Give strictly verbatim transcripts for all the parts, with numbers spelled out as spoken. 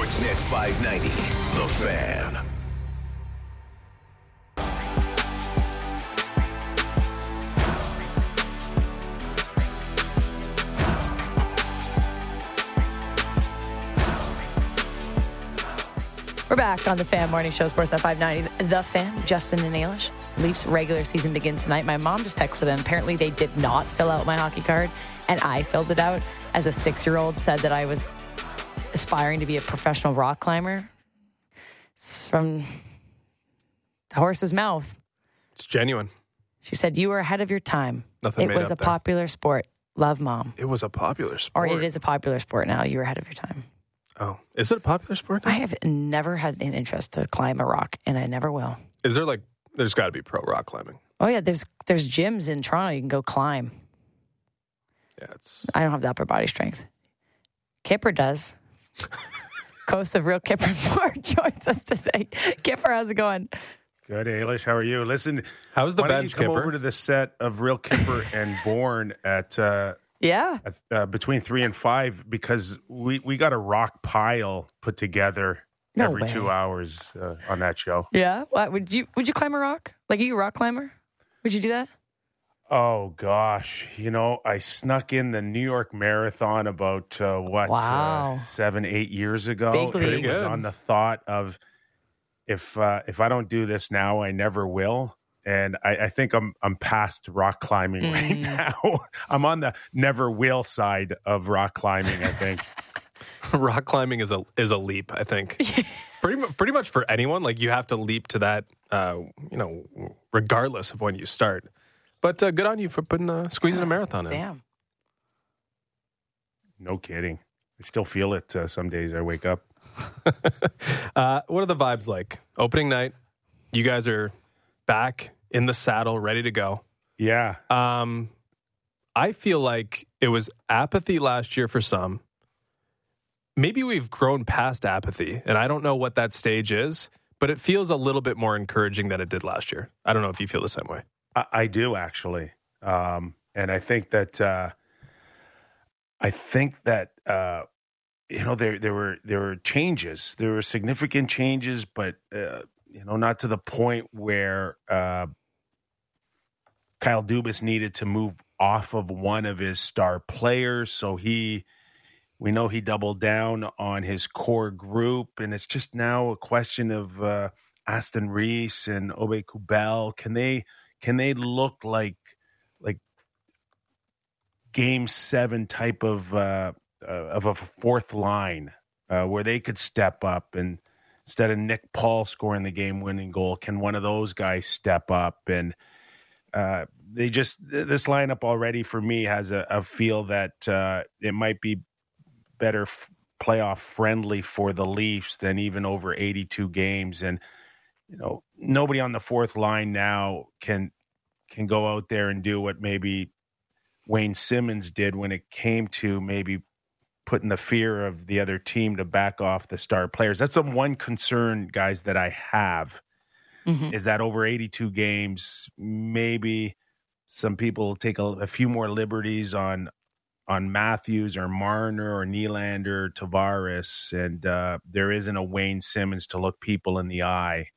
Sportsnet five ninety, The Fan. We're back on the Fan Morning Show, Sportsnet five ninety. The Fan, Justin and Ailish. Leafs regular season begins tonight. My mom just texted in. Apparently, they did not fill out my hockey card, and I filled it out as a six-year-old. Said that I was aspiring to be a professional rock climber. It's from the horse's mouth. It's genuine. She said, you were ahead of your time. Nothing It made was a up there. popular sport. Love, Mom. It was a popular sport. Or it is a popular sport now. You were ahead of your time. Oh, is it a popular sport now? I have never had an interest to climb a rock, and I never will. Is there like, there's got to be pro rock climbing. Oh, yeah, there's there's gyms in Toronto you can go climb. Yeah, it's... I don't have the upper body strength. Kipper does. Coast of Real Kipper Moore joins us today. Kipper, how's it going? Good, Ailish. How are you? Listen, how's the why bench, don't you come Kipper? over to the set of Real Kipper and Bourne at, uh, Yeah. at uh, between three and five because we, we got a rock pile put together No every way. two hours uh, on that show. Yeah. What would you would you climb a rock? Like, are you a rock climber? Would you do that? Oh gosh, you know, I snuck in the New York Marathon about uh, what Wow. uh, seven, eight years ago. Big It league. was Good. on the thought of if uh, if I don't do this now, I never will. And I, I think I'm I'm past rock climbing right Mm. now. I'm on the never will side of rock climbing, I think. rock climbing is a is a leap, I think. pretty mu- pretty much for anyone, like you have to leap to that, uh, you know, regardless of when you start. But uh, good on you for putting uh, squeezing a marathon in. Damn. No kidding. I still feel it uh, some days I wake up. uh, what are the vibes like? Opening night, you guys are back in the saddle, ready to go. Yeah. Um, I feel like it was apathy last year for some. Maybe we've grown past apathy, and I don't know what that stage is, but it feels a little bit more encouraging than it did last year. I don't know if you feel the same way. I, I do actually, um, and I think that uh, I think that uh, you know there there were there were changes, there were significant changes, but uh, you know not to the point where uh, Kyle Dubas needed to move off of one of his star players, so he. We know he doubled down on his core group, and it's just now a question of uh, Aston Reese and Obe Kubel. Can they can they look like like Game Seven type of uh, uh, of a fourth line uh, where they could step up, and instead of Nick Paul scoring the game winning goal, can one of those guys step up? And uh, they just this lineup already for me has a, a feel that uh, it might be better f- playoff friendly for the Leafs than even over eighty-two games. And, you know, nobody on the fourth line now can, can go out there and do what maybe Wayne Simmons did when it came to maybe putting the fear of the other team to back off the star players. That's the one concern, guys, that I have Mm-hmm. is that over eighty-two games, maybe some people take a, a few more liberties on, on Matthews or Marner or Nylander, Tavares, and uh, there isn't a Wayne Simmons to look people in the eye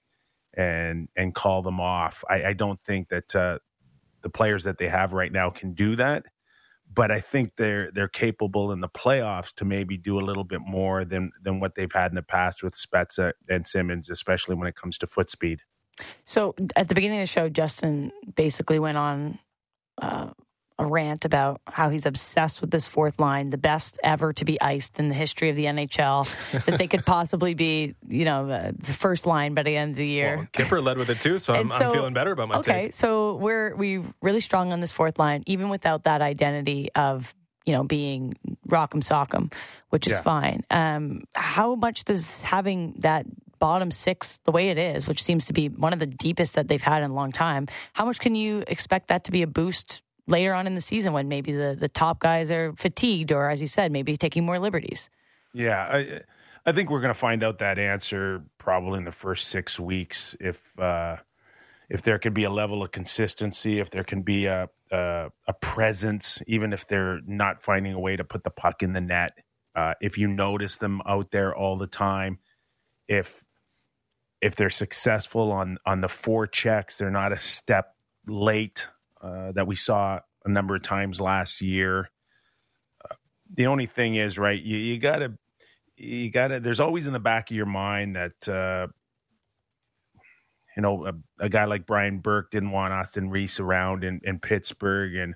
and and call them off. I, I don't think that uh, the players that they have right now can do that, but I think they're they're capable in the playoffs to maybe do a little bit more than than what they've had in the past with Spezza and Simmons, especially when it comes to foot speed. So at the beginning of the show, Justin basically went on uh, a rant about how he's obsessed with this fourth line, the best ever to be iced in the history of the N H L, that they could possibly be, you know, uh, the first line by the end of the year. Well, Kipper led with it too, so I'm, And so- I'm feeling better about my Okay, take. so we're we really strong on this fourth line, even without that identity of, you know, being rock'em sock'em, which is Yeah. fine. Um, how much does having that bottom six the way it is, which seems to be one of the deepest that they've had in a long time, how much can you expect that to be a boost later on in the season when maybe the, the top guys are fatigued or, as you said, maybe taking more liberties? Yeah, I, I think we're going to find out that answer probably in the first six weeks. If uh, if there can be a level of consistency, if there can be a a, a presence, even if they're not finding a way to put the puck in the net. Uh, if you notice them out there all the time, if if they're successful on, on the four checks, they're not a step late uh, that we saw a number of times last year. Uh, the only thing is, right, you, you gotta, you gotta, there's always in the back of your mind that, uh, you know, a, a guy like Brian Burke didn't want Austin Reese around in, in Pittsburgh, and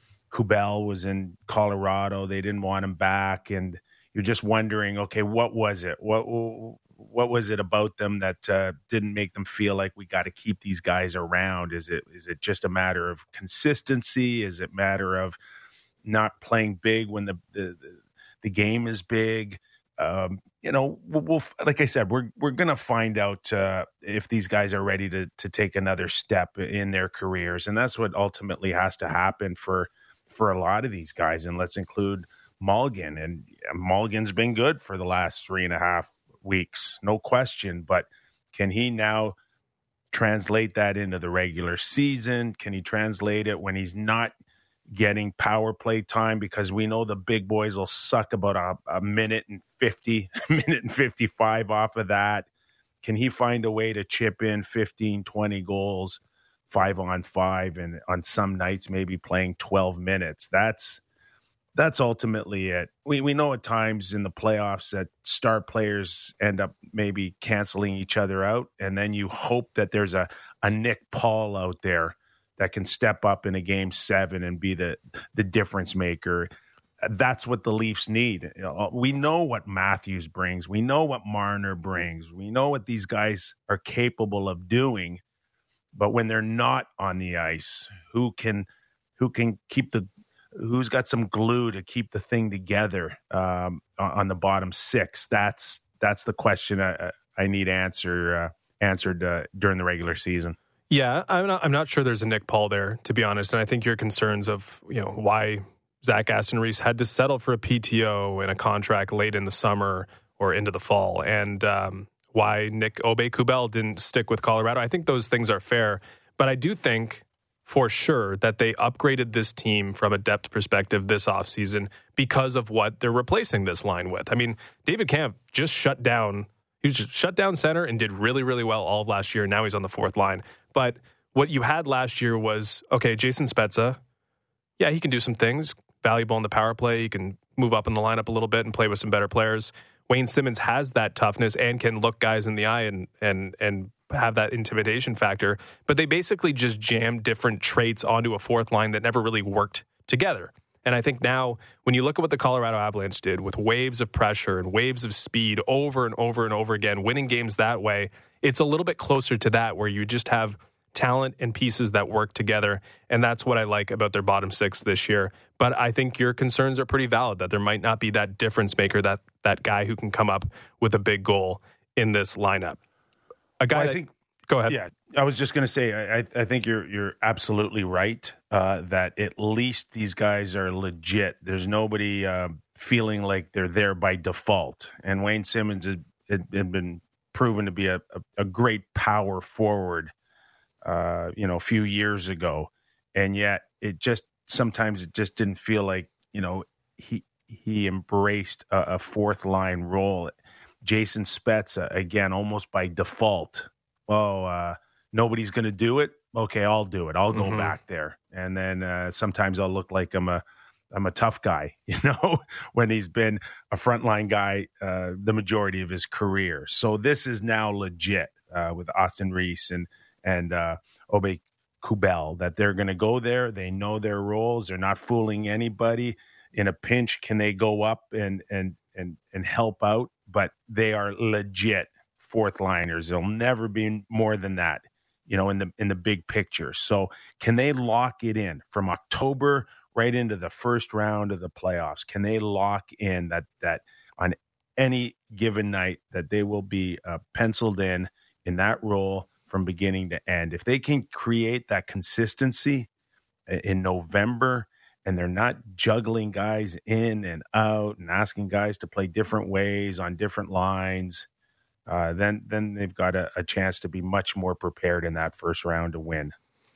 Kubel was in Colorado. They didn't want him back. And you're just wondering, okay, what was it? What, what was it about them that uh, didn't make them feel like we got to keep these guys around? Is it, is it just a matter of consistency? Is it a matter of not playing big when the, the, the game is big? Um, you know, we'll, we'll, like I said, we're we're gonna find out uh, if these guys are ready to to take another step in their careers, and that's what ultimately has to happen for for a lot of these guys. And let's include Mulligan. And Mulligan's been good for the last three and a half weeks, no question. But can he now translate that into the regular season? Can he translate it when he's not getting power play time? Because we know the big boys will suck about a, a minute and fifty, a minute and fifty-five off of that. Can he find a way to chip in fifteen, twenty goals, five on five, and on some nights maybe playing twelve minutes? That's that's ultimately it. We we know at times in the playoffs that star players end up maybe canceling each other out, and then you hope that there's a, a Nick Paul out there that can step up in a game seven and be the, the difference maker. That's what the Leafs need. We know what Matthews brings. We know what Marner brings. We know what these guys are capable of doing. But when they're not on the ice, who can who can keep the who's got some glue to keep the thing together um, on the bottom six? That's that's the question I, I need answer uh, answered uh, during the regular season. Yeah, I'm not, I'm not sure there's a Nick Paul there, to be honest. And I think your concerns of, you know, why Zach Aston Reese had to settle for a P T O and a contract late in the summer or into the fall, and um, why Nick Aube-Kubel didn't stick with Colorado. I think those things are fair. But I do think for sure that they upgraded this team from a depth perspective this offseason because of what they're replacing this line with. I mean, David Kampf just shut down He was just shut down center and did really, really well all of last year. Now he's on the fourth line. But what you had last year was, okay, Jason Spezza, yeah, he can do some things, valuable in the power play. He can move up in the lineup a little bit and play with some better players. Wayne Simmons has that toughness and can look guys in the eye and and and have that intimidation factor. But they basically just jammed different traits onto a fourth line that never really worked together. And I think now, when you look at what the Colorado Avalanche did with waves of pressure and waves of speed over and over and over again, winning games that way, it's a little bit closer to that, where you just have talent and pieces that work together. And that's what I like about their bottom six this year. But I think your concerns are pretty valid, that there might not be that difference maker, that that guy who can come up with a big goal in this lineup. A guy well, I that, think, go ahead. Yeah, I was just going to say, I, I think you're you're absolutely right uh, that at least these guys are legit. There's nobody uh, feeling like they're there by default. And Wayne Simmons had, had, had been proven to be a, a, a great power forward, uh, you know, a few years ago. And yet it just, sometimes it just didn't feel like, you know, he he embraced a, a fourth line role. Jason Spezza, again, almost by default. Oh, uh, nobody's going to do it. Okay, I'll do it. I'll go mm-hmm. back there. And then uh, sometimes I'll look like I'm a I'm a tough guy, you know, when he's been a frontline guy uh, the majority of his career. So this is now legit uh, with Austin Reese and and uh, Aube-Kubel, that they're going to go there. They know their roles. They're not fooling anybody. In a pinch, can they go up and and and and help out? But they are legit fourth liners. They'll never be more than that, you know, in the in the big picture. So can they lock it in from October right into the first round of the playoffs? Can they lock in that that on any given night that they will be uh, penciled in in that role from beginning to end? If they can create that consistency in November, and they're not juggling guys in and out and asking guys to play different ways on different lines, uh, then then they've got a, a chance to be much more prepared in that first round to win.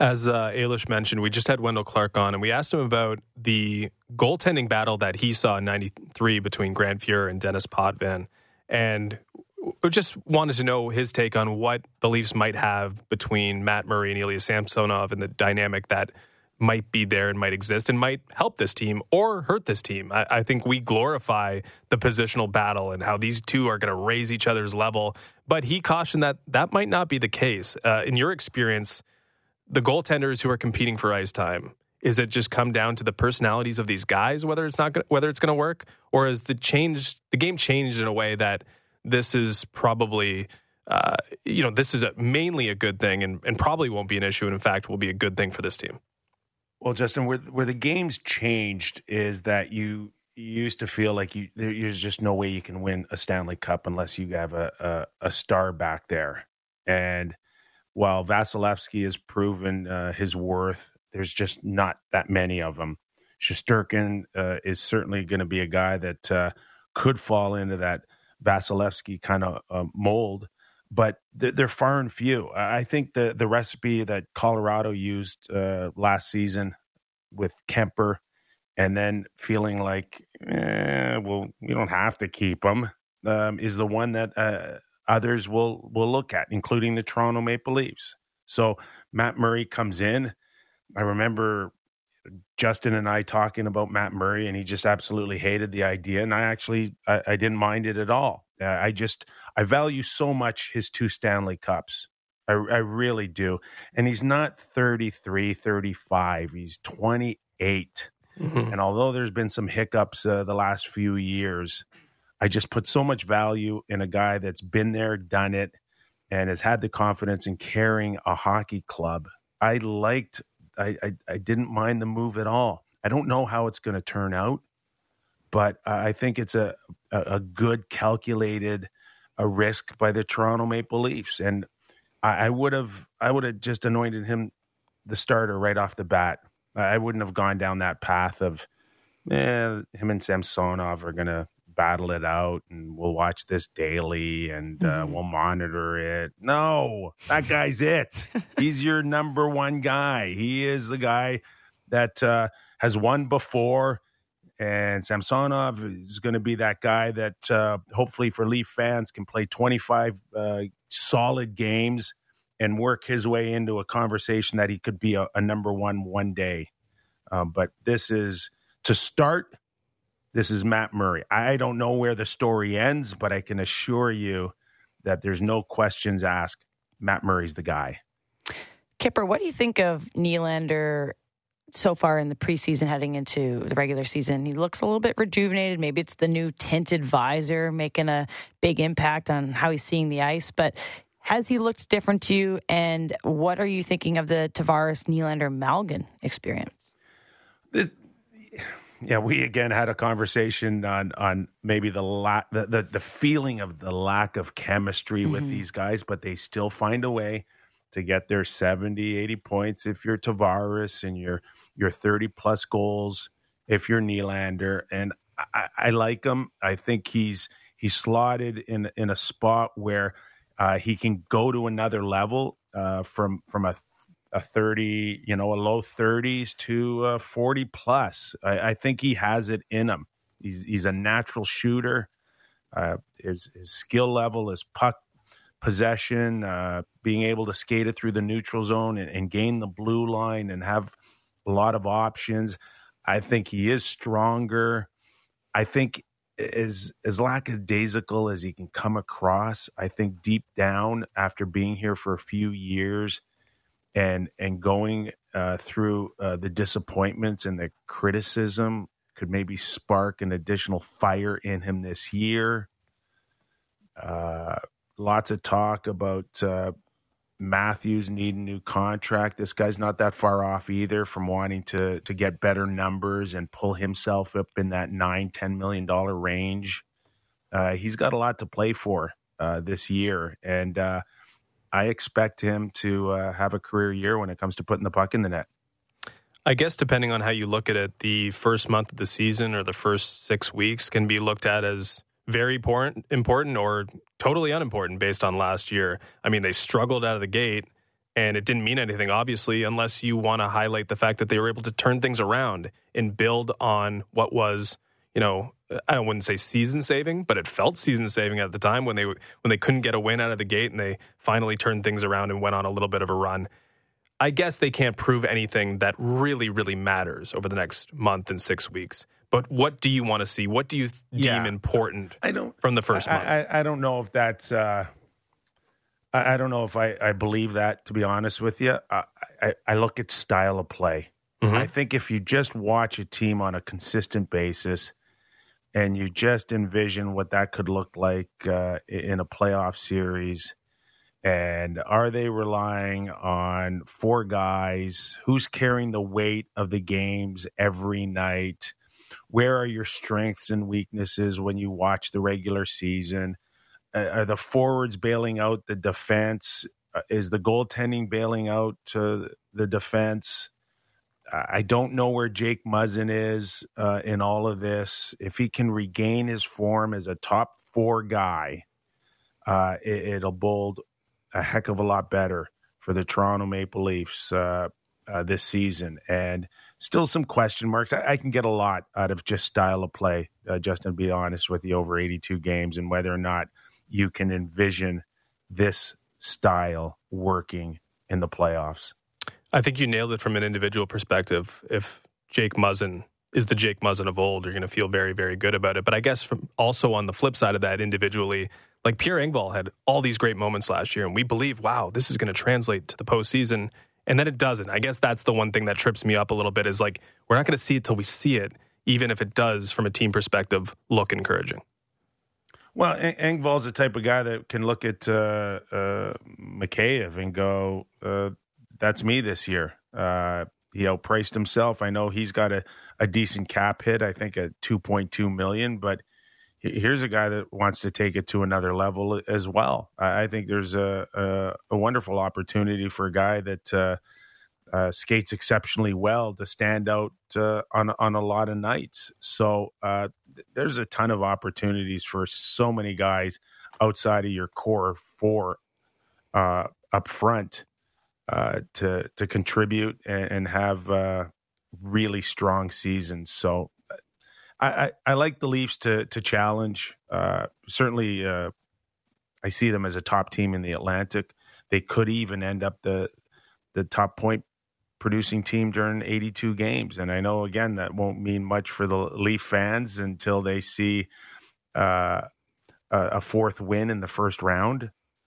As uh, Ailish mentioned, we just had Wendell Clark on, and we asked him about the goaltending battle that he saw in ninety-three between Grant Fuhr and Dennis Potvin. And we just wanted to know his take on what the Leafs might have between Matt Murray and Ilya Samsonov and the dynamic that might be there and might exist and might help this team or hurt this team. I, I think we glorify the positional battle and how these two are going to raise each other's level. But he cautioned that that might not be the case. Uh, in your experience, the goaltenders who are competing for ice time, is it just come down to the personalities of these guys, whether it's not gonna, whether it's going to work, or is the change the game changed in a way that this is probably uh, you know this is a, mainly a good thing and, and probably won't be an issue, and in fact will be a good thing for this team? Well, Justin, where where the game's changed is that you, you used to feel like you there's just no way you can win a Stanley Cup unless you have a a, a star back there, and while Vasilevsky has proven uh, his worth, there's just not that many of them. Shesterkin uh, is certainly going to be a guy that uh, could fall into that Vasilevsky kind of uh, mold, but th- they're far and few. I think the the recipe that Colorado used uh, last season with Kemper, and then feeling like, eh, well, we don't have to keep him, um, is the one that uh, others will will look at, including the Toronto Maple Leafs. So Matt Murray comes in. I remember Justin and I talking about Matt Murray, and he just absolutely hated the idea. And I actually, I, I didn't mind it at all. Uh, I just, I value so much his two Stanley Cups. I, I really do. And he's not thirty-three, thirty-five. He's twenty-eight. Mm-hmm. And although there's been some hiccups uh, the last few years, I just put so much value in a guy that's been there, done it, and has had the confidence in carrying a hockey club. I liked, I, I, I didn't mind the move at all. I don't know how it's going to turn out, but I think it's a, a, a good calculated a risk by the Toronto Maple Leafs. And I, I would have, I would have just anointed him the starter right off the bat. I wouldn't have gone down that path of, eh, him and Samsonov are going to battle it out and we'll watch this daily and uh, mm-hmm. we'll monitor it. No, that guy's it. He's your number one guy. He is the guy that uh, has won before, and Samsonov is going to be that guy that uh, hopefully for Leaf fans can play twenty-five uh, solid games and work his way into a conversation that he could be a, a number one one day. Um, but this is, to start, this is Matt Murray. I don't know where the story ends, but I can assure you that there's no questions asked. Matt Murray's the guy. Kipper, what do you think of Nylander so far in the preseason heading into the regular season? He looks a little bit rejuvenated. Maybe it's the new tinted visor making a big impact on how he's seeing the ice, but has he looked different to you? And what are you thinking of the Tavares, Nylander, Malgin experience? It, Yeah, we again had a conversation on on maybe the, la- the the the feeling of the lack of chemistry mm-hmm. with these guys, but they still find a way to get their seventy, eighty points if you're Tavares, and your your thirty plus goals if you're Nylander. And I, I like him. I think he's he's slotted in in a spot where uh, he can go to another level uh, from from a. a thirty, you know, a low thirties to a forty plus. I, I think he has it in him. He's he's a natural shooter. Uh, his his skill level, his puck possession, uh, being able to skate it through the neutral zone and, and gain the blue line and have a lot of options. I think he is stronger. I think as as lackadaisical as he can come across, I think deep down after being here for a few years, and and going uh, through uh, the disappointments and the criticism could maybe spark an additional fire in him this year. Uh, lots of talk about uh, Matthews needing a new contract. This guy's not that far off either from wanting to to get better numbers and pull himself up in that nine, ten million dollar range. Uh, he's got a lot to play for uh, this year, and uh, I expect him to uh, have a career year when it comes to putting the puck in the net. I guess depending on how you look at it, the first month of the season or the first six weeks can be looked at as very important, important or totally unimportant based on last year. I mean, they struggled out of the gate, And it didn't mean anything, obviously, unless you want to highlight the fact that they were able to turn things around and build on what was, you know, I wouldn't say season saving, but it felt season saving at the time when they when they couldn't get a win out of the gate and they finally turned things around and went on a little bit of a run. I guess they can't prove anything that really, really matters over the next month and six weeks. But what do you want to see? What do you th- Yeah. deem important I don't, from the first I, month? I, I don't know if that's. Uh, I, I don't know if I, I believe that. To be honest with you, I, I, I look at style of play. Mhm. I think if you just watch a team on a consistent basis, and you just envision what that could look like uh, in a playoff series, and are they relying on four guys? Who's carrying the weight of the games every night? Where are your strengths and weaknesses when you watch the regular season? Uh, are the forwards bailing out the defense? Uh, is the goaltending bailing out uh, the defense? I don't know where Jake Muzzin is uh, in all of this. If he can regain his form as a top four guy, uh, it, it'll bode a heck of a lot better for the Toronto Maple Leafs uh, uh, this season. And still some question marks. I, I can get a lot out of just style of play, uh, Justin, to be honest with you, over eighty-two games, and whether or not you can envision this style working in the playoffs. I think you nailed it from an individual perspective. If Jake Muzzin is the Jake Muzzin of old, you're going to feel very, very good about it. But I guess from also on the flip side of that, individually, like Pierre Engvall had all these great moments last year, and we believe, wow, this is going to translate to the postseason, and then it doesn't. I guess that's the one thing that trips me up a little bit is like, we're not going to see it till we see it, even if it does, from a team perspective, look encouraging. Well, Engvall's the type of guy that can look at uh, uh, Mikheyev and go, uh, that's me this year. Uh, he outpriced himself. I know he's got a, a decent cap hit, I think at two point two million dollars, but here's a guy that wants to take it to another level as well. I think there's a, a, a wonderful opportunity for a guy that uh, uh, skates exceptionally well to stand out uh, on, on a lot of nights. So uh, there's a ton of opportunities for so many guys outside of your core four uh, up front uh, to to contribute and, and have uh, really strong seasons. So I, I, I like the Leafs to to challenge. Uh, certainly, uh, I see them as a top team in the Atlantic. They could even end up the the top point producing team during eighty-two games. And I know, again, that won't mean much for the Leaf fans until they see uh, a, a fourth win in the first round.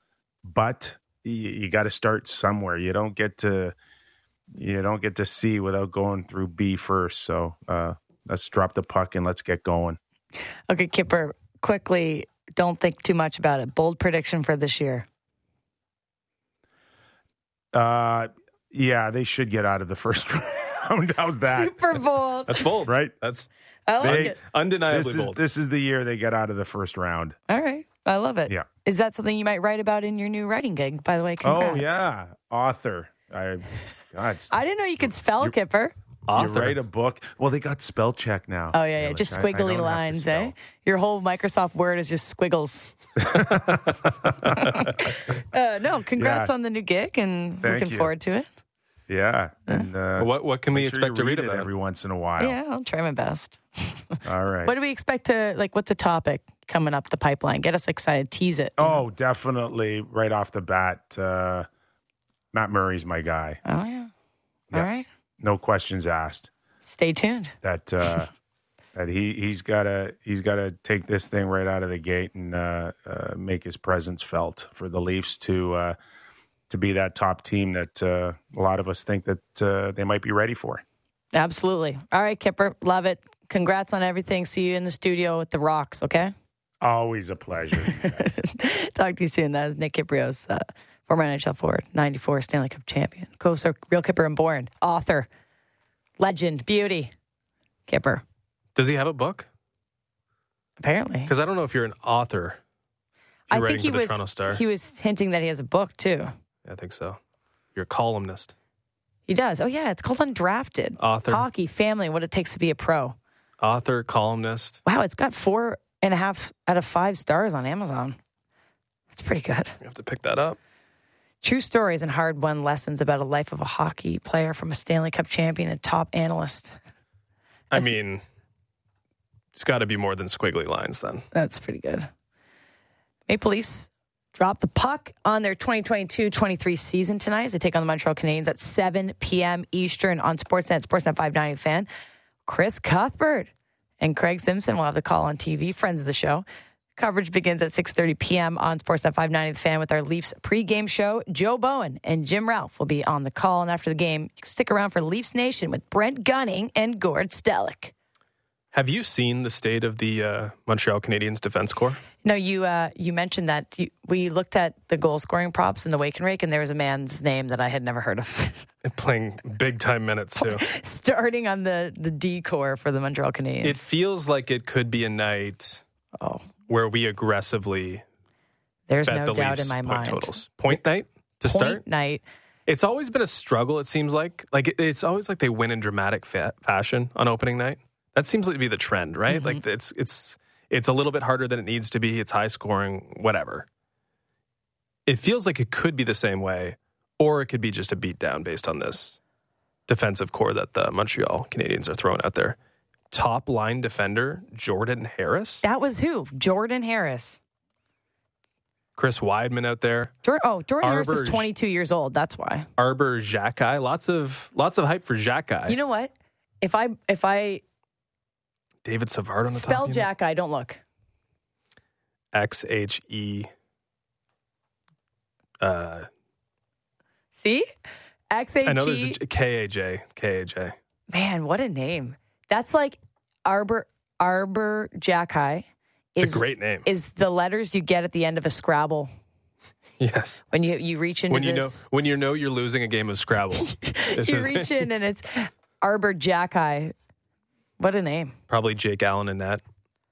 But you, you got to start somewhere. You don't get to you don't get to C without going through B first. So uh, let's drop the puck and let's get going. Okay, Kipper, quickly, don't think too much about it. Bold prediction for this year. Uh, yeah, they should get out of the first round. How's that? Super bold. That's bold, Right? That's I like They- it. undeniably This is, bold. this is the year they get out of the first round. All right. I love it. Yeah. Is that something you might write about in your new writing gig, by the way? Congrats. Oh, yeah. Author. I, God, I didn't know you could spell, Kipper. you Author. write a book. Well, they got spell check now. Oh, yeah, yeah. Like, Just I- I don't squiggly have to lines, eh? spell. Your whole Microsoft Word is just squiggles. uh, no, congrats Yeah. on the new gig and Thank looking you. forward to it. Yeah. And, uh, what what can we make sure expect you to read it about it? every once in a while? Yeah, I'll try my best. All right. What do we expect to, like, what's a topic coming up the pipeline? Get us excited. Tease it. Oh, definitely right off the bat. Uh, Matt Murray's my guy. Oh, yeah. Yeah. All right. No questions asked. Stay tuned. That uh, that he he's gotta he's gotta take this thing right out of the gate and uh, uh, make his presence felt for the Leafs to uh, to be that top team that uh, a lot of us think that uh, they might be ready for. Absolutely. All right, Kipper. Love it. Congrats on everything. See you in the studio with the Rocks, okay? Always a pleasure. Talk to you soon. That is Nick Kiprios, uh, former N H L forward, ninety-four Stanley Cup champion, co-star Real Kipper and Born, author, legend, beauty, Kipper, Does he have a book? apparently. Because I don't know if you're an author. If I you're think writing he for the was, Toronto Star. he was hinting that he has a book, too. I think so. You're a columnist, He does. Oh, yeah. It's called Undrafted. author, Hockey, family, what it takes to be a pro. author, columnist. Wow, it's got four and a half out of five stars on Amazon. That's pretty good. You have to pick that up. True stories and hard-won lessons about a life of a hockey player from a Stanley Cup champion and top analyst. I mean, it's got to be more than squiggly lines then. That's pretty good. Maple Leafs drop the puck on their twenty twenty-two twenty-three season tonight as they take on the Montreal Canadiens at seven p.m. Eastern on Sportsnet, Sportsnet five ninety The Fan. Chris Cuthbert and Craig Simpson will have the call on T V, friends of the show. Coverage begins at six thirty p.m. on Sportsnet five ninety The Fan with our Leafs pregame show. Joe Bowen and Jim Ralph will be on the call. And after the game, you can stick around for Leafs Nation with Brent Gunning and Gord Stellick. Have you seen the state of the uh, Montreal Canadiens defense corps? No, you uh, you mentioned that. You, we looked at the goal scoring props in the wake and rake, and there was a man's name that I had never heard of. Playing big time minutes, too. Starting on the, the D core for the Montreal Canadiens. It feels like it could be a night oh. where we aggressively There's bet no the doubt Leafs in my point mind. totals. Point night to Point start? night. It's always been a struggle, it seems like. Like it, It's always like they win in dramatic fa- fashion on opening night. That seems to be the trend, right? Mm-hmm. Like it's it's it's a little bit harder than it needs to be. It's high scoring, whatever. It feels like it could be the same way, or it could be just a beatdown based on this defensive core that the Montreal Canadiens are throwing out there. Top line defender, Jordan Harris. That was who? Jordan Harris. Chris Weidman out there. Jor- oh, Jordan Harris Arbor- is twenty-two years old. That's why. Arbor Xhekaj. Lots of lots of hype for Xhekaj. You know what? If I if I David Savard on the spell top. Jack, I don't look. X H E. Uh, See? X H E. I know there's a K A J. K A J. Man, what a name. That's like Arbor Arbor Xhekaj. It's Is, a great name. Is the letters you get at the end of a Scrabble. Yes. When you, you reach into when you this. know when you know you're losing a game of Scrabble. This you is reach in and it's Arbor Xhekaj. What a name. probably Jake Allen in that.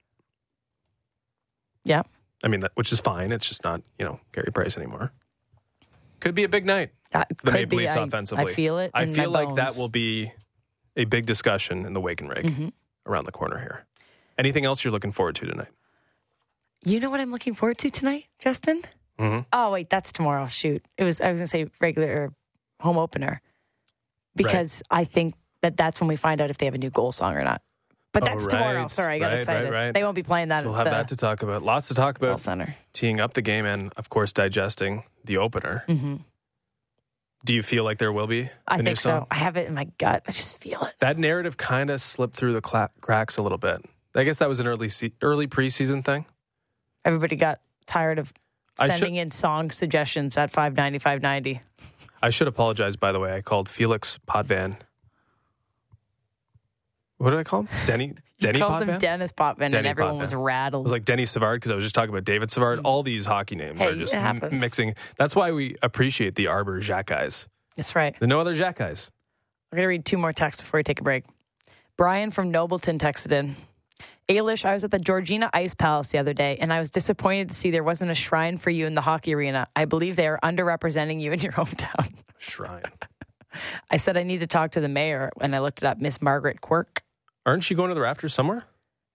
Yeah. I mean, that, which is fine. It's just not, you know, Gary Price anymore. Could be a big night. That The could Maple be. Leafs I, offensively. I feel it. I in feel my like that bones. will be a big discussion in the wake and rake Mm-hmm. around the corner here. Anything else you're looking forward to tonight? You know what I'm looking forward to tonight, Justin? Mm-hmm. Oh, wait, that's tomorrow. Shoot. It was, I was going to say regular home opener because I think that that's when we find out if they have a new goal song or not. But Oh, that's right. tomorrow. Sorry, I got Right, excited. right, right. They won't be playing that So we'll at have the that to talk about. Lots to talk Bell about. Center. Teeing up the game and, of course, digesting the opener. Mm-hmm. Do you feel like there will be I a new think song? so. I have it in my gut. I just feel it. That narrative kind of slipped through the cla- cracks a little bit. I guess that was an early se- early preseason thing. Everybody got tired of I sending should- in song suggestions at five ninety, five ninety. I should apologize, by the way. I called Felix Potvin. What did I call him? Denny? Denny Called Potvin? him Dennis Potvin, and Denny everyone Potvin. was I rattled. was like Denny Savard because I was just talking about David Savard. All these hockey names Hey, are just it m- happens. mixing. That's why we appreciate the Arbor Xhekajs. That's right. There's no other Xhekajs. I'm going to read two more texts before we take a break. Brian from Nobleton texted in. Ailish, I was at the Georgina Ice Palace the other day, and I was disappointed to see there wasn't a shrine for you in the hockey arena. I believe they are underrepresenting you in your hometown. Shrine. I said I need to talk to the mayor, and I looked it up, Miss Margaret Quirk. Aren't you going to the Raptors somewhere?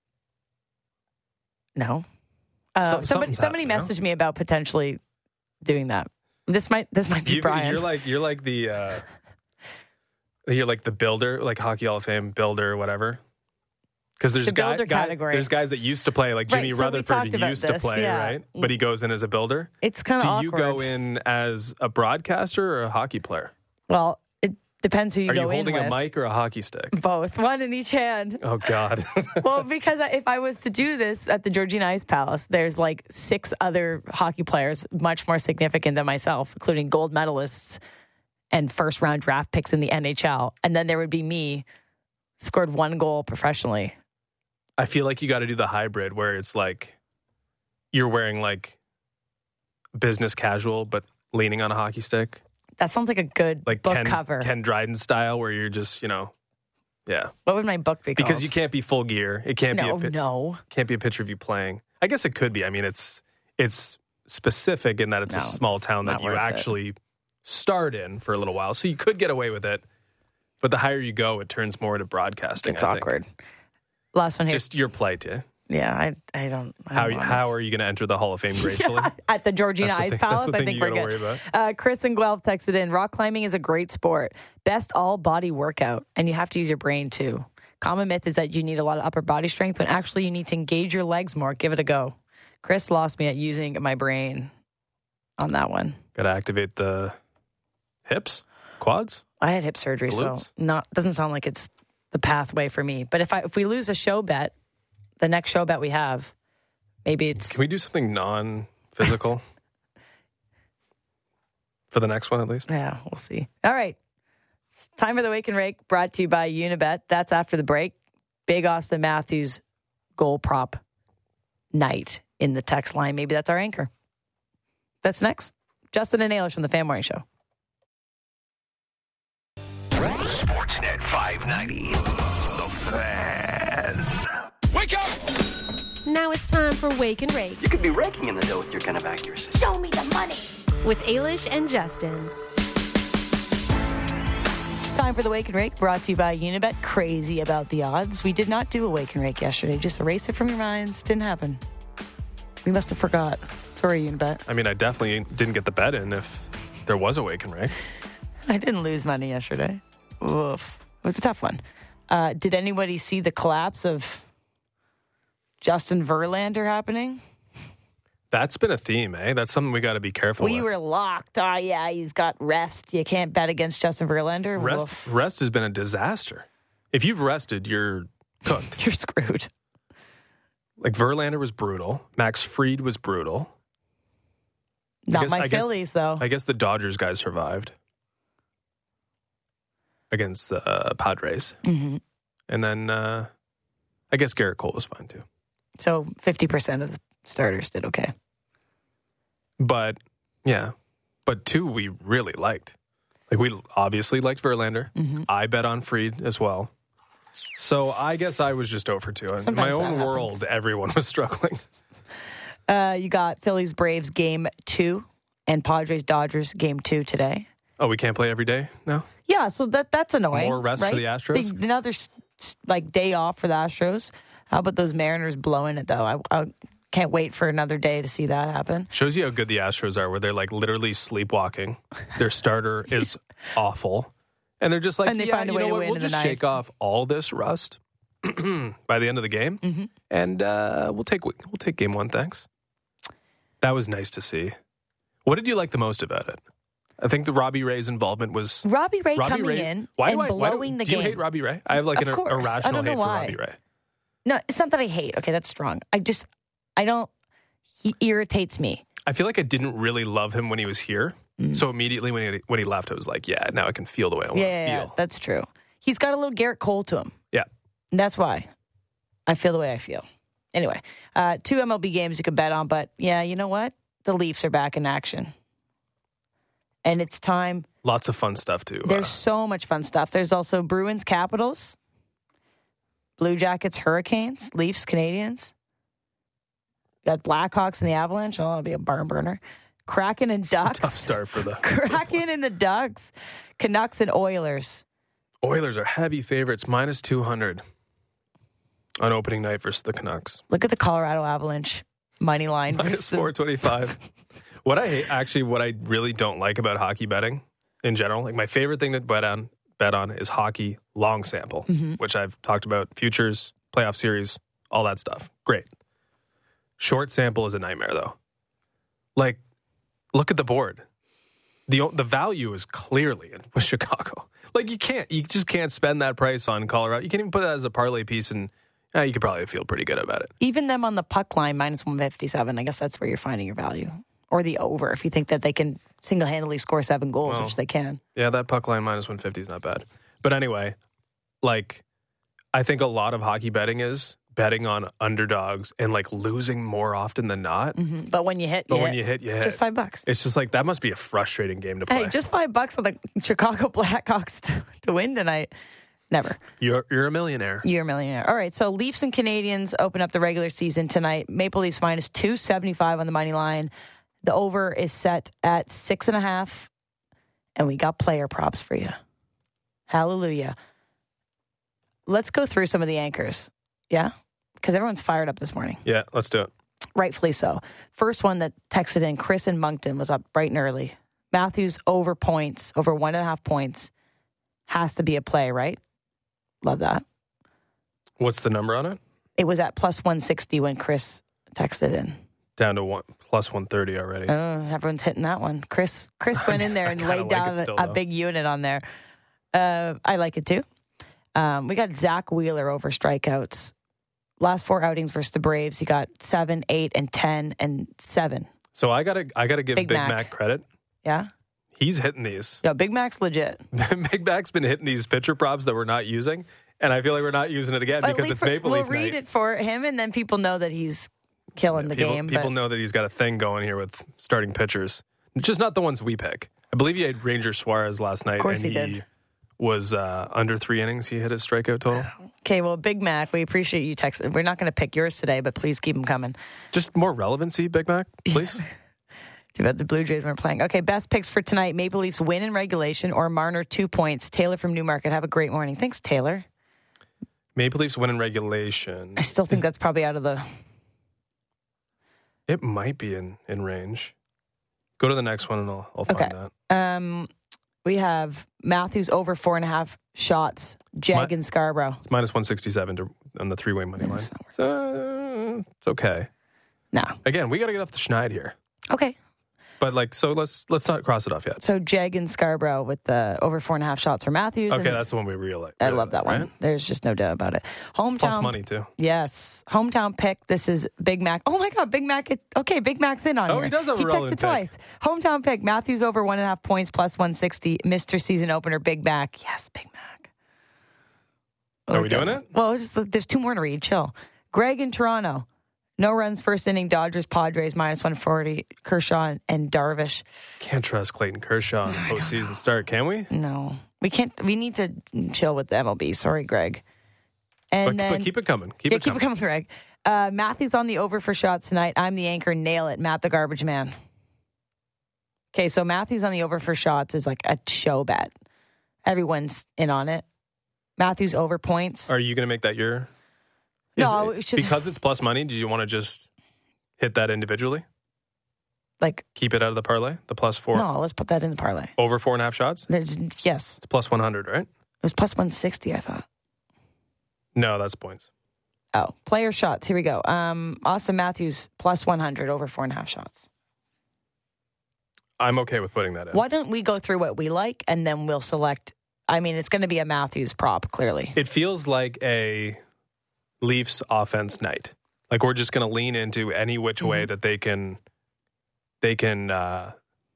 No. Uh, So- somebody something's somebody happening, messaged me about potentially doing that. This might this might be You, Brian. you're like you're like the uh, you're like the builder, like Hockey Hall of Fame builder, whatever. Because there's The guy, builder guy- category. there's guys that used to play, like Jimmy Right, so we Rutherford talked about used to this, play, yeah. right? But he goes in as a builder. It's kind Do of you awkward. go in as a broadcaster or a hockey player? Well, it depends who you Are go you holding in a with. mic or a hockey stick? Both, one in each hand. Oh God! Well, because I- if I was to do this at the Georgina Ice Palace, there's like six other hockey players much more significant than myself, including gold medalists and first round draft picks in the N H L. And then there would be me, scored one goal professionally. I feel like you got to do the hybrid where it's like you're wearing like business casual, but leaning on a hockey stick, That sounds like a good like book Ken, cover. Ken Dryden style, where you're just, you know, yeah. What would my book be called? Because you can't be full gear. It can't no, be a pi- no. can't be a picture of you playing. I guess it could be. I mean, it's it's specific in that it's No, a small it's town that not you worth it. actually starred in for a little while, so you could get away with it. But the higher you go, it turns more into broadcasting. It's I think. awkward. Last one here. Just your plight, yeah. Yeah, I I don't. I How don't how it. are you going to enter the Hall of Fame gracefully? Yeah, at the Georgina That's the Ice thing- Palace, that's the I thing think you we're gotta good. worry Uh, Chris and Guelph texted in, rock climbing is a great sport. Best all-body workout, and you have to use your brain, too. Common myth is that you need a lot of upper body strength, when actually you need to engage your legs more. Give it a go. Chris lost me at using my brain on that one. Got to activate the hips, quads. I had hip surgery, Glutes? so not doesn't sound like it's the pathway for me. But if I if we lose a show bet, the next show bet we have, maybe it's... Can we do something non-physical for the next one at least? Yeah, we'll see. All right. It's time for the Wake and Rake, brought to you by Unibet. That's after the break. Big Austin Matthews goal prop night in the text line. Maybe that's our anchor. That's next. Justin and Ailish on the Fan Morning Show. Sportsnet five ninety. The Fan. Wake up! Now it's time for Wake and Rake You could be raking in the dough with your kind of accuracy. Show me the money. with Ailish and Justin. It's time for the Wake and Rake, brought to you by Unibet. Crazy about the odds. We did not do a Wake and Rake yesterday. Just erase it from your minds. Didn't happen. We must have forgot. Sorry, Unibet. I mean, I definitely didn't get the bet in if there was a Wake and Rake. I didn't lose money yesterday. Oof. It was a tough one. Uh, did anybody see the collapse of Justin Verlander happening? That's been a theme, eh? That's something we got to be careful We with. were locked. Oh, yeah, he's got rest. You can't bet against Justin Verlander. Rest, Woof. rest has been a disaster. If you've rested, you're cooked. You're screwed. Like Verlander was brutal. Max Fried was brutal. Not guess- my I guess- Phillies, though. I guess the Dodgers guys survived against the uh, Padres. Mm-hmm. And then uh, I guess Garrett Cole was fine too. So fifty percent of the starters did okay. But yeah, but two we really liked. Like we obviously liked Verlander. Mm-hmm. I bet on Fried as well. So I guess I was just over two. In my Sometimes that own happens. world, everyone was struggling. Uh, you got Phillies Braves game two and Padres Dodgers game two today. Oh, we can't play every day now? Yeah, so that that's annoying. More rest for right? the Astros? The- another s- s- like day off for the Astros. How about those Mariners blowing it though? I, I can't wait for another day to see that happen. Shows you how good the Astros are, where they're like literally sleepwalking. Their starter is awful. And they're just like, And they yeah, find a you way know to what? win We'll in the just ninth." shake off all this rust by the end of the game. Mm-hmm. And uh, we'll take we'll take game one, thanks. That was nice to see. What did you like the most about it? I think the Robbie Ray's involvement was... Robbie Ray Robbie coming Ray, in why and do I, why do- blowing the do game. you hate Robbie Ray? I have like Of an course. I irrational don't know hate for why. Robbie Ray. No, it's not that I hate. Okay, that's strong. I just, I don't, he irritates me. I feel like I didn't really love him when he was here. Mm. So immediately when he, when he left, I was like, yeah, now I can feel the way I want Yeah, to yeah, yeah, feel. that's true. He's got a little Garrett Cole to him. Yeah. And that's why I feel the way I feel. Anyway, uh, two M L B games you could bet on, but yeah, you know what? The Leafs are back in action. And it's time. Lots of fun stuff, too. There's Uh, so much fun stuff. There's also Bruins Capitals, Blue Jackets Hurricanes, Leafs Canadians. Got Blackhawks and the Avalanche. Oh, that'll be a barn burner. Kraken and Ducks. tough start for the Kraken and the Ducks. Canucks and Oilers. Oilers are heavy favorites, minus two hundred on opening night versus the Canucks. Look at the Colorado Avalanche money line. Minus versus the- four twenty-five. What I hate, actually, what I really don't like about hockey betting in general, like my favorite thing to bet on, bet on is hockey long sample, Mm-hmm. which I've talked about, futures, playoff series, all that stuff. Great. Short sample is a nightmare, though. Like, look at the board. The the value is clearly in with Chicago. Like, you can't, you just can't spend that price on Colorado. You can't even put that as a parlay piece, and uh, you could probably feel pretty good about it. Even them on the puck line, minus one fifty-seven. I guess that's where you're finding your value. Or the over, if you think that they can single-handedly score seven goals, Well, which they can. Yeah, that puck line minus one fifty is not bad. But anyway, like, I think a lot of hockey betting is betting on underdogs and, like, losing more often than not. Mhm. But when you hit, you But when hit. you hit, you hit. Just five bucks. It's just like, that must be a frustrating game to play. Hey, just five bucks on the Chicago Blackhawks to, to win tonight. Never. You're, you're a millionaire. You're a millionaire. All right, so Leafs and Canadians open up the regular season tonight. Maple Leafs minus two seventy-five on the money line. The over is set at six and a half, and we got player props for you. Hallelujah. Let's go through some of the anchors, yeah, because everyone's fired up this morning. Yeah, let's do it. Rightfully so. First one that texted in, Chris in Moncton was up bright and early. Matthews over points, over one and a half points, has to be a play, right? Love that. What's the number on it? It was at plus one sixty when Chris texted in. Down to one plus one thirty already. Oh, everyone's hitting that one. Chris Chris went in there and laid like down it still, a, a though. big unit on there. Uh, I like it too. Um, we got Zach Wheeler over strikeouts. Last four outings versus the Braves, he got seven, eight, and ten, and seven. So I gotta I gotta give Big Big, Mac. Mac. credit. Yeah? He's hitting these. Yeah, Big Mac's legit. Big Mac's been hitting these pitcher props that we're not using, and I feel like we're not using it again But at because least it's for- Maple we'll Leaf read night. it for him, and then people know that he's killing the people, game. People but know that he's got a thing going here with starting pitchers. Just not the ones we pick. I believe he had Ranger Suarez last night. Of course and he did. Was uh, under three innings. He hit his strikeout total. Okay, well, Big Mac, we appreciate you texting. We're not going to pick yours today, but please keep them coming. Just more relevancy, Big Mac, please. Too bad the Blue Jays weren't playing. Okay, best picks for tonight. Maple Leafs win in regulation or Marner two points. Taylor from Newmarket. Have a great morning. Thanks, Taylor. Maple Leafs win in regulation. I still think that's probably out of the... It might be in, in range. Go to the next one and I'll, I'll find Okay. that. Um, we have Matthews over four and a half shots. Jag My- and Scarborough. It's minus one sixty-seven to, on the three-way money line. That's not It's, uh, it's okay. No. Again, we got to get off the schneid here. Okay. But like, so let's let's not cross it off yet. So Jag and Scarborough with the over four and a half shots for Matthews. Okay, and that's the one we really like. I really love that like, one. right? There's just no doubt about it. Hometown. Plus money too. Yes. Hometown pick. This is Big Mac. Oh my God, Big Mac. It's, okay, Big Mac's in on Oh, here. he does have a He texted relevant pick. twice. Hometown pick. Matthews over one and a half points plus one sixty. Mister Season Opener, Big Mac. Yes, Big Mac. Are we doing it? Well, just, there's two more to read. Chill. Greg in Toronto. No runs first inning. Dodgers, Padres, minus one forty. Kershaw and Darvish. Can't trust Clayton Kershaw in the postseason start, can we? No. We can't. We need to chill with the M L B. Sorry, Greg. And But, then, but keep it coming. Keep yeah, it keep coming. it coming, Greg. Uh, Matthews on the over for shots tonight. I'm the anchor. Nail it. Matt the garbage man. Okay, so Matthews on the over for shots is like a show bet. Everyone's in on it. Matthews over points. Are you going to make that your? No, Is it should- because it's plus money. Do you want to just hit that individually? Like, Keep it out of the parlay. The plus four no, let's put that in the parlay. over four and a half shots. There's yes, It's plus one hundred, right? it was plus one sixty. I thought. No, that's points. Oh, player shots. Here we go. Um, Austin Matthews plus one hundred over four and a half shots. I'm okay with putting that in. Why don't we go through what we like and then we'll select? I mean, it's going to be a Matthews prop, clearly. It feels like a Leafs offense night. Like we're just going to lean into any which way that they can, they can uh,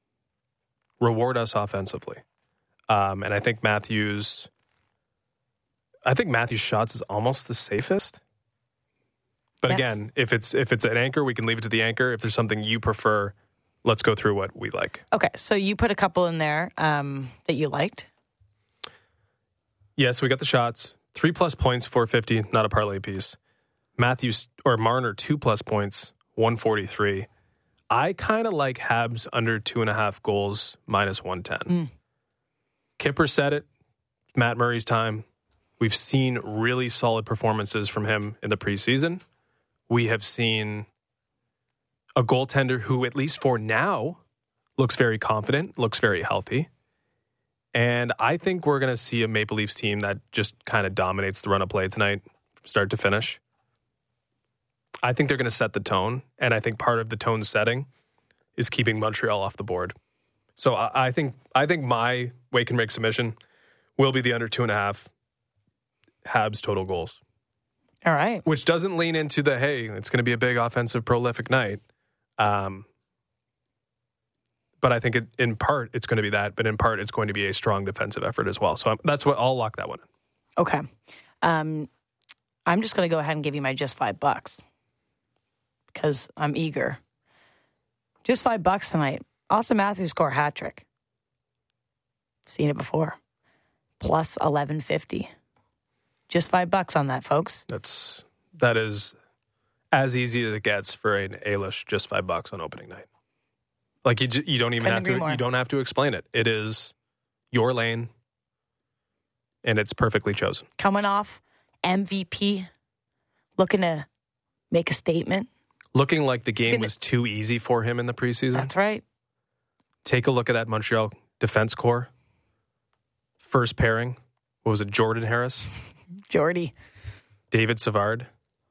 reward us offensively. Um, and I think Matthews, I think Matthews' shots is almost the safest. But Yes. again, if it's if it's an anchor, we can leave it to the anchor. If there's something you prefer, let's go through what we like. Okay, so you put a couple in there um, that you liked. Yes, we got the shots. Three plus points, four fifty, not a parlay piece. Matthews or Marner, two plus points, one forty-three. I kind of like Habs under two and a half goals, minus one ten. Mm. Kipper said it. Matt Murray's time. We've seen really solid performances from him in the preseason. We have seen a goaltender who, at least for now, looks very confident, looks very healthy. And I think we're going to see a Maple Leafs team that just kind of dominates the run of play tonight, from start to finish. I think they're going to set the tone, and I think part of the tone setting is keeping Montreal off the board. So I, I think I think my wake and rake submission will be the under two and a half Habs total goals, All right. which doesn't lean into the, hey, it's going to be a big offensive prolific night. Um, but I think it, in part it's going to be that, but in part it's going to be a strong defensive effort as well. So I'm, that's what I'll lock that one in. Okay. Um, I'm just going to go ahead and give you my just five bucks because I'm eager. Just five bucks tonight. Austin Matthews score a hat trick. Seen it before. Plus eleven fifty. Just five bucks on that, folks. That's that is as easy as it gets for an Ailish just five bucks on opening night. Like you, j- you don't even Couldn't have to. agree more. You don't have to explain it. It is your lane, and it's perfectly chosen. Coming off M V P, looking to make a statement. Looking like the game gonna- was too easy for him in the preseason. That's right. Take a look at that Montreal defense core. First pairing. What was it? Jordan Harris, Jordy. David Savard.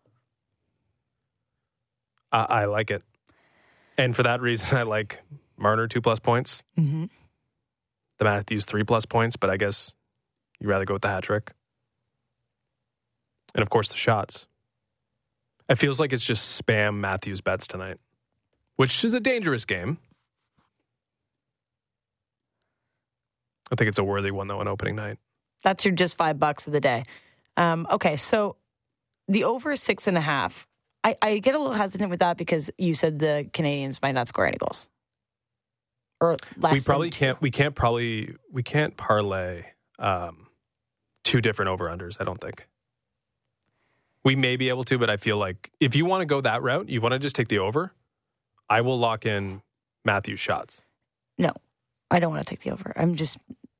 I, I like it. And for that reason, I like Marner two plus points. Mm-hmm. The Matthews three plus points, but I guess you'd rather go with the hat trick. And of course, the shots. It feels like it's just spam Matthews bets tonight, which is a dangerous game. I think it's a worthy one, though, on opening night. That's your just five bucks of the day. Um, okay, so the over is six and a half. I, I get a little hesitant with that because you said the Canadians might not score any goals. Or less We probably than two. can't. We can't probably. We can't parlay um, two different over unders. I don't think. We may be able to, but I feel like if you want to go that route, you want to just take the over. I will lock in Matthews shots. No, I don't want to take the over. I'm just.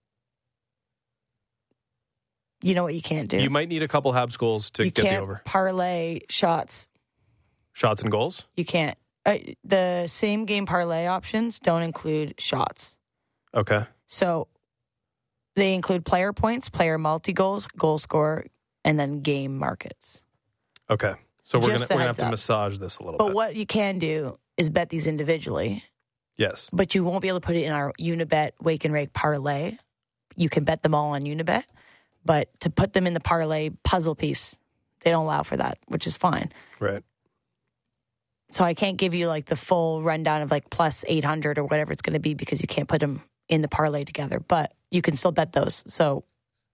You know what you can't do? You might need a couple Habs goals to you get can't the over. parlay shots. Shots and goals. You can't. Uh, the same game parlay options don't include shots. Okay. So they include player points, player multi goals, goal score, and then game markets. Okay. So we're Just gonna we're a gonna have heads to up. massage this a little But bit. what you can do is bet these individually, Yes. but you won't be able to put it in our Unibet Wake and Rake parlay. You can bet them all on Unibet, but to put them in the parlay puzzle piece, they don't allow for that, which is fine. Right. So I can't give you like the full rundown of like plus eight hundred or whatever it's going to be because you can't put them in the parlay together, but you can still bet those. So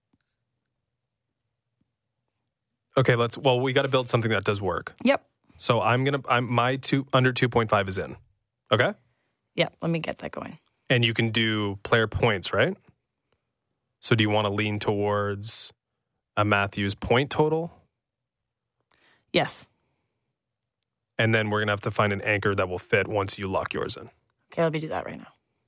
Okay. Let's. Well, we got to build something that does work. yep. So I'm gonna. I'm my two under two point five is in. Okay. Yep. Let me get that going. And you can do player points, right? So do you want to lean towards a Matthews point total? Yes. And then we're going to have to find an anchor that will fit once you lock yours in. Okay. Let me do that right now.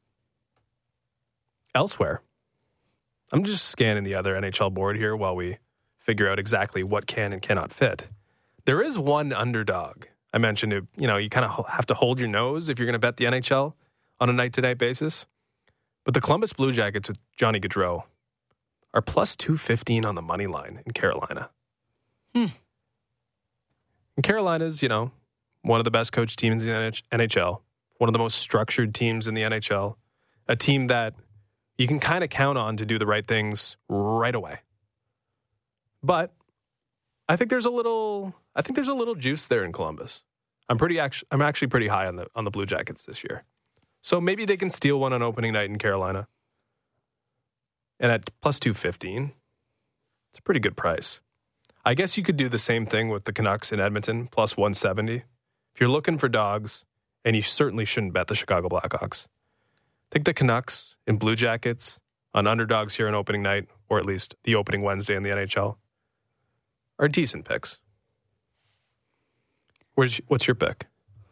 Elsewhere, I'm just scanning the other N H L board here while we figure out exactly what can and cannot fit. There is one underdog. I mentioned it, you know, you kind of have to hold your nose if you're going to bet the N H L on a night-to-night basis. But the Columbus Blue Jackets with Johnny Gaudreau are plus two fifteen on the money line in Carolina. Hmm. And Carolina's, you know, one of the best coached teams in the N H L, one of the most structured teams in the N H L, a team that you can kind of count on to do the right things right away. But I think there's a little, I think there's a little juice there in Columbus. I'm pretty actually, I'm actually pretty high on the on the Blue Jackets this year. So maybe they can steal one on opening night in Carolina. And at plus two fifteen, it's a pretty good price. I guess you could do the same thing with the Canucks in Edmonton, plus one seventy. If you're looking for dogs, and you certainly shouldn't bet the Chicago Blackhawks, I think the Canucks and Blue Jackets on underdogs here on opening night, or at least the opening Wednesday in the N H L, are decent picks. Where's, what's your pick?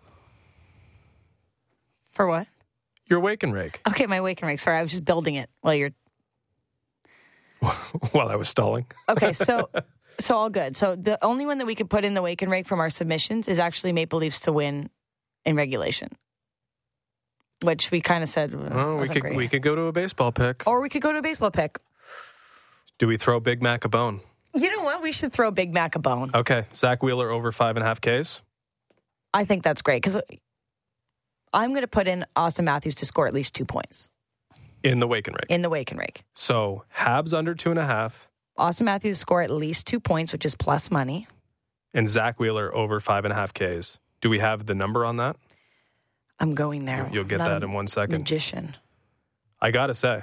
For what? Your wake and rake. Okay, my wake and rake. Sorry, I was just building it while you're. While I was stalling. Okay, so so all good. So the only one that we could put in the wake and rake from our submissions is actually Maple Leafs to win in regulation, which we kind of said. Uh, Oh, we wasn't could great. we could go to a baseball pick. Or we could go to a baseball pick. Do we throw Big Mac a bone? You know what? We should throw Big Mac a bone. Okay, Zach Wheeler over five and a half Ks. I think that's great because I'm going to put in Austin Matthews to score at least two points In the wake and rake. in the wake and rake. So Habs under two and a half, Austin Matthews score at least two points, which is plus money. and Zach Wheeler over five and a half Ks. Do we have the number on that? I'm going there. You'll get Not that a in one second. Magician. I gotta say,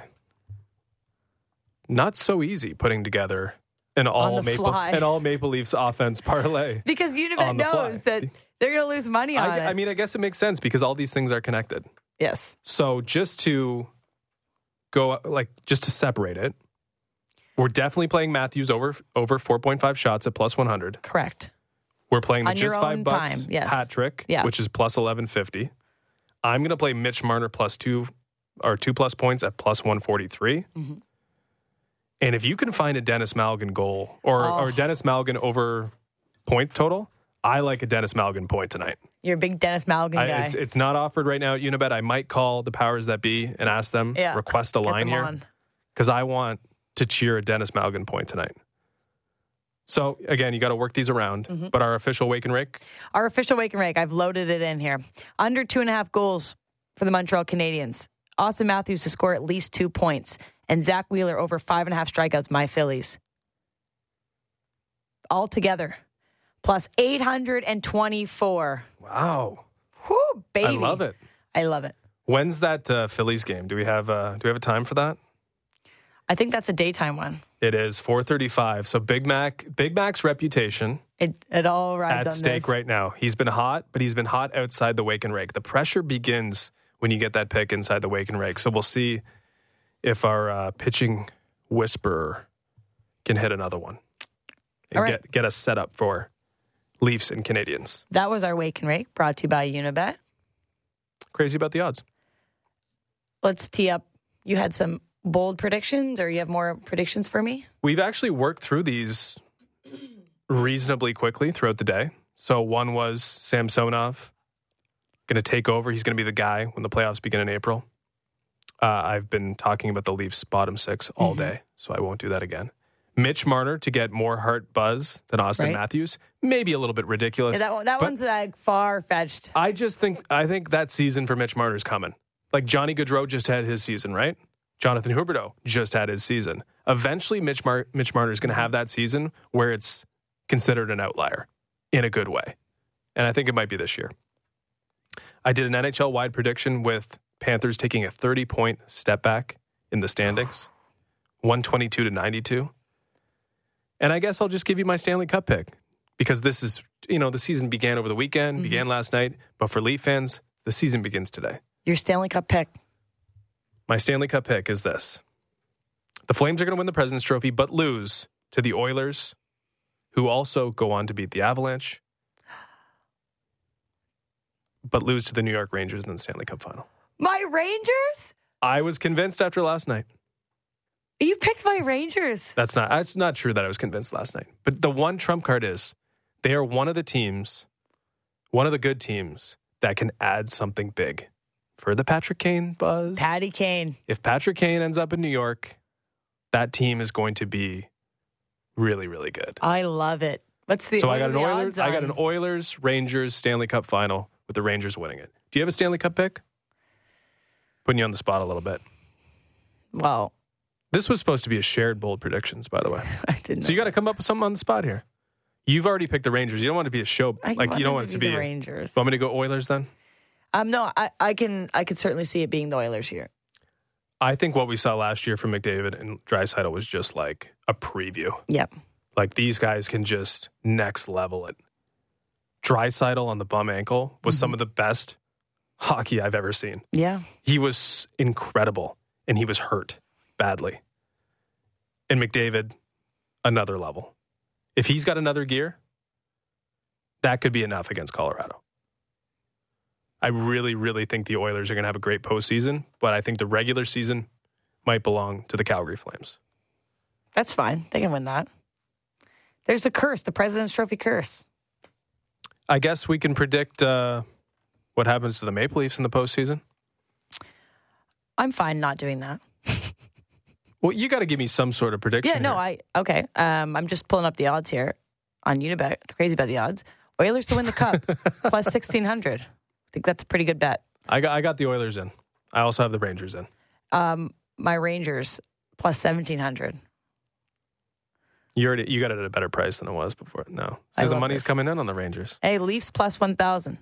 not so easy putting together an all the Maple fly. an all Maple Leafs offense parlay. Because Unibet On the fly. knows that they're going to lose money on I, it. I mean, I guess it makes sense because all these things are connected. yes. So just to go, like, just to separate it, we're definitely playing Matthews over over four point five shots at plus one hundred. Correct. We're playing the On your just five own bucks time, yes. hat trick, Yeah. which is plus eleven fifty. I'm going to play Mitch Marner plus two or two plus points at plus one forty-three. Mm-hmm. And if you can find a Dennis Malgin goal or, Oh. or Dennis Malgin over point total, I like a Dennis Malgin point tonight. You're a big Dennis Malgin I, guy. it's, it's not offered right now at Unibet. I might call the powers that be and ask them, Yeah, request a get line them here. on. Because I want to cheer a Dennis Malgin point tonight. So, again, you got to work these around. Mm-hmm. But our official Wake and Rake, Our official Wake and Rake, I've loaded it in here. Under two and a half goals for the Montreal Canadiens. Austin Matthews to score at least two points. And Zach Wheeler over five and a half strikeouts, my Phillies. All together. Plus eight hundred twenty-four. wow. Whoo, baby. I love it. I love it. When's that uh, Phillies game? Do we have uh, do we have a time for that? I think that's a daytime one. It is four thirty-five. So Big Mac, Big Mac's reputation It it all rides at on stake this. right now. He's been hot, but he's been hot outside the Wake and Rake. The pressure begins when you get that pick inside the Wake and Rake. So we'll see if our uh, pitching whisperer can hit another one and All right. get get us set up for Leafs and Canadians. That was our Wake and Rake, brought to you by Unibet. Crazy about the odds. Let's tee up. You had some bold predictions, or you have more predictions for me? We've actually worked through these reasonably quickly throughout the day. So one was Samsonov going to take over. He's going to be the guy when the playoffs begin in April. Uh, I've been talking about the Leafs bottom six all Mm-hmm. day, so I won't do that again. Mitch Marner to get more heart buzz than Austin Right. Matthews. Maybe a little bit ridiculous. Yeah, that one, that but one's uh, far-fetched. I just think I think that season for Mitch Marner is coming. Like Johnny Gaudreau just had his season, right? Jonathan Huberdeau just had his season. Eventually, Mitch, Mar- Mitch Marner is going to have that season where it's considered an outlier in a good way. And I think it might be this year. I did an N H L-wide prediction with Panthers taking a thirty-point step back in the standings, one twenty-two to ninety-two. And I guess I'll just give you my Stanley Cup pick because this is, you know, the season began over the weekend, mm-hmm. began last night. But for Leaf fans, the season begins today. Your Stanley Cup pick. My Stanley Cup pick is this. The Flames are going to win the President's Trophy, but lose to the Oilers, who also go on to beat the Avalanche, but lose to the New York Rangers in the Stanley Cup final. My Rangers? I was convinced after last night. You picked my Rangers. That's not, it's not true that I was convinced last night. But the one trump card is they are one of the teams, one of the good teams that can add something big for the Patrick Kane buzz. Patty Kane. If Patrick Kane ends up in New York, that team is going to be really, really good. I love it. What's the So what I got are an the Oilers. odds I got on? an Oilers Rangers Stanley Cup final with the Rangers winning it. Do you have a Stanley Cup pick? Putting you on the spot a little bit. Well, This was supposed to be a shared bold predictions, by the way. I didn't. So you got to come up with something on the spot here. You've already picked the Rangers. You don't want it to be a show. I like you don't want wanted it to be the a- Rangers. Want me to go Oilers then? Um, no, I, I can I could certainly see it being the Oilers here. I think what we saw last year from McDavid and Draisaitl was just like a preview. Yep. Like these guys can just next level it. Draisaitl on the bum ankle was Mm-hmm. some of the best hockey I've ever seen. Yeah. He was incredible, and he was hurt badly. And McDavid, another level. If he's got another gear, that could be enough against Colorado. I really, really think the Oilers are going to have a great postseason, but I think the regular season might belong to the Calgary Flames. That's fine. They can win that. There's the curse, the President's Trophy curse. I guess we can predict uh, what happens to the Maple Leafs in the postseason. I'm fine not doing that. Well, you got to give me some sort of prediction. Yeah, no, here. I okay. Um, I'm just pulling up the odds here on Unibet. Crazy about the odds. Oilers to win the cup plus sixteen hundred. I think that's a pretty good bet. I got I got the Oilers in. I also have the Rangers in. Um, my Rangers plus seventeen hundred. You already you got it at a better price than it was before. No, I so the love money's this. coming in on the Rangers. Hey, Leafs plus one thousand.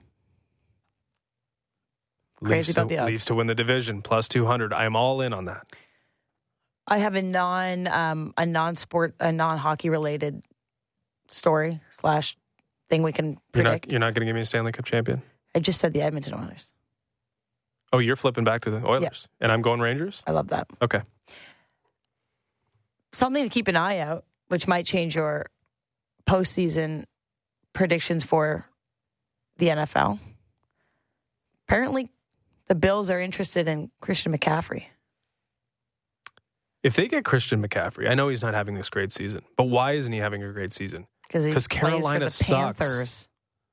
Crazy Leafs about to, the odds. Leafs to win the division plus two hundred. I am all in on that. I have a non um, a non sport a non hockey related story slash thing we can You're predict. not you're not going to give me a Stanley Cup champion. I just said the Edmonton Oilers. Oh, you're flipping back to the Oilers, Yeah. and I'm going Rangers. I love that. Okay. Something to keep an eye out, which might change your postseason predictions for the N F L. Apparently, the Bills are interested in Christian McCaffrey. If they get Christian McCaffrey, I know he's not having this great season, but why isn't he having a great season? Because he 'Cause plays Carolina for the sucks. Panthers.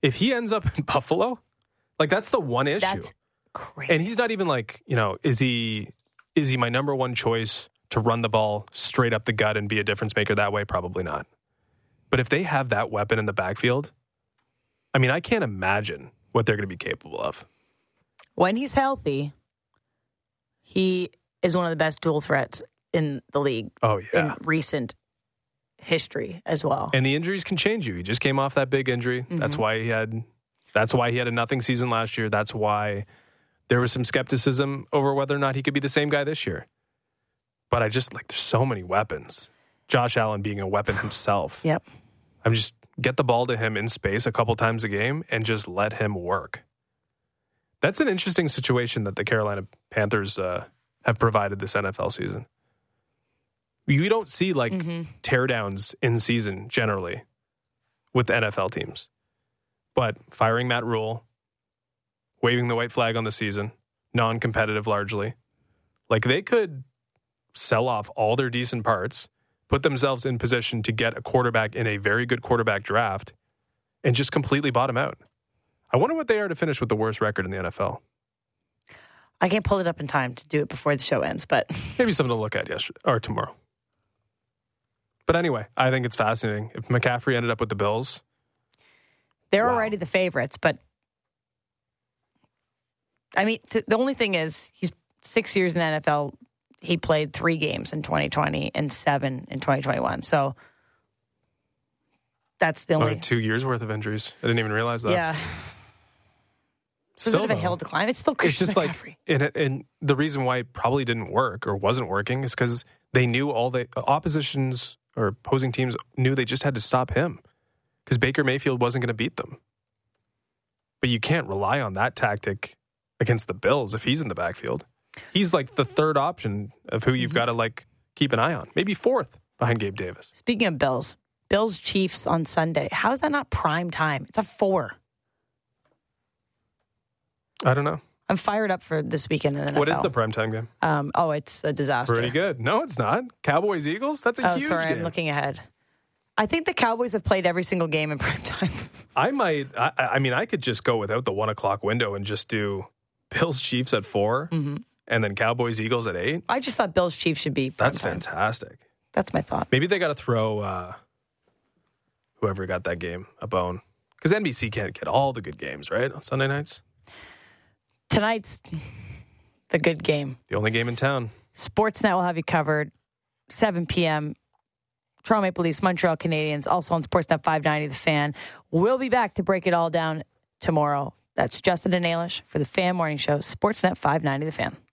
if he ends up in Buffalo, like that's the one issue. That's crazy. And he's not even like, you know, is he is he my number one choice to run the ball straight up the gut and be a difference maker that way? Probably not. But if they have that weapon in the backfield, I mean, I can't imagine what they're going to be capable of. When he's healthy, he is one of the best dual threats in the league. Oh, yeah. In recent history as well. And the injuries can change you. He just came off that big injury. Mm-hmm. That's why he had that's why he had a nothing season last year. That's why there was some skepticism over whether or not he could be the same guy this year. But I just like there's so many weapons. Josh Allen being a weapon himself. Yep. I'm just get the ball to him in space a couple times a game and just let him work. That's an interesting situation that the Carolina Panthers uh, have provided this N F L season. You don't see like mm-hmm. teardowns in season generally with the N F L teams. But firing Matt Rule, waving the white flag on the season, non-competitive largely, like they could sell off all their decent parts, put themselves in position to get a quarterback in a very good quarterback draft, and just completely bottom out. I wonder what they are to finish with the worst record in the N F L. I can't pull it up in time to do it before the show ends, but maybe something to look at yesterday or tomorrow. But anyway, I think it's fascinating. If McCaffrey ended up with the Bills, they're wow. already the favorites. But I mean, t- the only thing is, he's six years in the N F L. He played three games in twenty twenty and seven in twenty twenty-one. So that's the only oh, two years worth of injuries. I didn't even realize that. Yeah. It's Still, a bit of a though, hill to climb. It's still Christian it's just McCaffrey. Like, and, it, and the reason why it probably didn't work or wasn't working is because they knew all the oppositions or opposing teams knew they just had to stop him because Baker Mayfield wasn't going to beat them. But you can't rely on that tactic against the Bills if he's in the backfield. He's like the third option of who you've mm-hmm. got to like keep an eye on. Maybe fourth behind Gabe Davis. Speaking of Bills, Bills Chiefs on Sunday. How is that not prime time? It's a four. I don't know. I'm fired up for this weekend in the N F L. What is the primetime game? Um, oh, it's a disaster. Pretty good. No, it's not. Cowboys Eagles. That's a oh, huge sorry, game. I'm looking ahead. I think the Cowboys have played every single game in primetime. I might. I, I mean, I could just go without the one o'clock window and just do Bills Chiefs at four, mm-hmm. and then Cowboys Eagles at eight. I just thought Bills Chiefs should be. That's time. fantastic. That's my thought. Maybe they got to throw uh, whoever got that game a bone because N B C can't get all the good games right on Sunday nights. Tonight's the good game. The only game in town. Sportsnet will have you covered. seven p.m. Toronto Maple Leafs, Montreal Canadiens, also on Sportsnet five ninety, The Fan. We'll be back to break it all down tomorrow. That's Justin and Ailish for The Fan Morning Show, Sportsnet five ninety, The Fan.